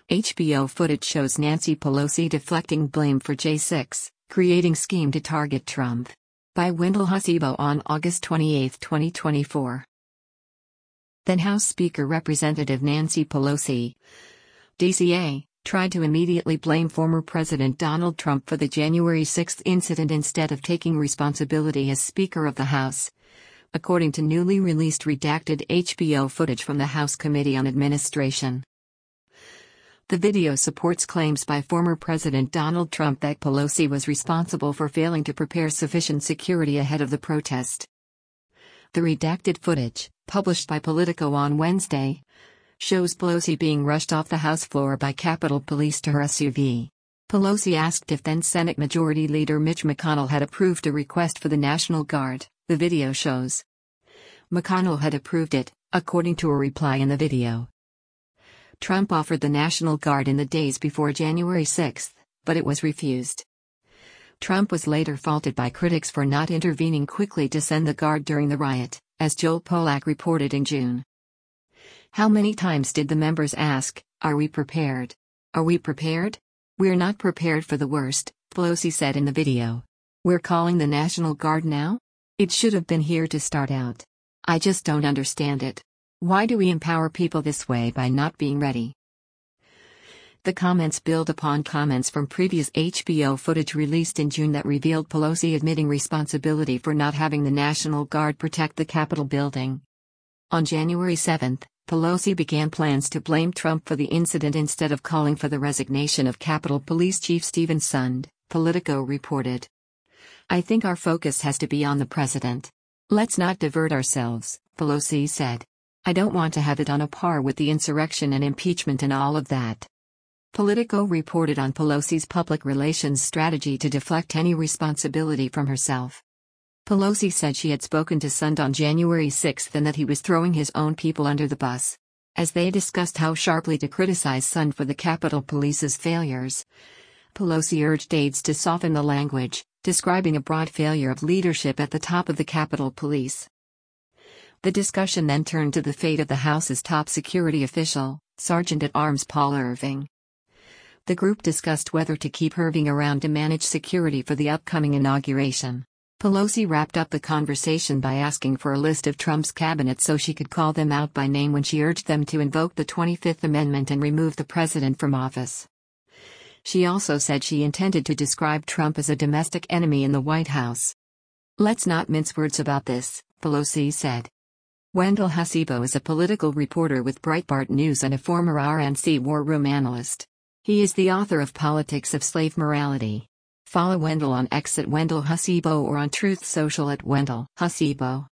HBO footage shows Nancy Pelosi deflecting blame for J6, creating scheme to target Trump. By Wendell Hasibo on August 28, 2024. Then House Speaker Representative Nancy Pelosi, DCA, tried to immediately blame former President Donald Trump for the January 6 incident instead of taking responsibility as Speaker of the House, according to newly released redacted HBO footage from the House Committee on Administration. The video supports claims by former President Donald Trump that Pelosi was responsible for failing to prepare sufficient security ahead of the protest. The redacted footage, published by Politico on Wednesday, shows Pelosi being rushed off the House floor by Capitol Police to her SUV. Pelosi asked if then Senate Majority Leader Mitch McConnell had approved a request for the National Guard, the video shows. McConnell had approved it, according to a reply in the video. Trump offered the National Guard in the days before January 6, but it was refused. Trump was later faulted by critics for not intervening quickly to send the Guard during the riot, as Joel Pollak reported in June. How many times did the members ask, "Are we prepared? Are we prepared? We're not prepared for the worst," Pelosi said in the video. "We're calling the National Guard now? It should have been here to start out. I just don't understand it. Why do we empower people this way by not being ready?" The comments build upon comments from previous HBO footage released in June that revealed Pelosi admitting responsibility for not having the National Guard protect the Capitol building. On January 7, Pelosi began plans to blame Trump for the incident instead of calling for the resignation of Capitol Police Chief Steven Sund, Politico reported. "I think our focus has to be on the president. Let's not divert ourselves," Pelosi said. "I don't want to have it on a par with the insurrection and impeachment and all of that." Politico reported on Pelosi's public relations strategy to deflect any responsibility from herself. Pelosi said she had spoken to Sund on January 6 and that he was throwing his own people under the bus. As they discussed how sharply to criticize Sund for the Capitol Police's failures, Pelosi urged aides to soften the language, describing a broad failure of leadership at the top of the Capitol Police. The discussion then turned to the fate of the House's top security official, Sergeant-at-Arms Paul Irving. The group discussed whether to keep Irving around to manage security for the upcoming inauguration. Pelosi wrapped up the conversation by asking for a list of Trump's cabinet so she could call them out by name when she urged them to invoke the 25th Amendment and remove the president from office. She also said she intended to describe Trump as a domestic enemy in the White House. "Let's not mince words about this," Pelosi said. Wendell Hasibo is a political reporter with Breitbart News and a former RNC war room analyst. He is the author of Politics of Slave Morality. Follow Wendell on X at Wendell Hasibo or on Truth Social at Wendell Hasibo.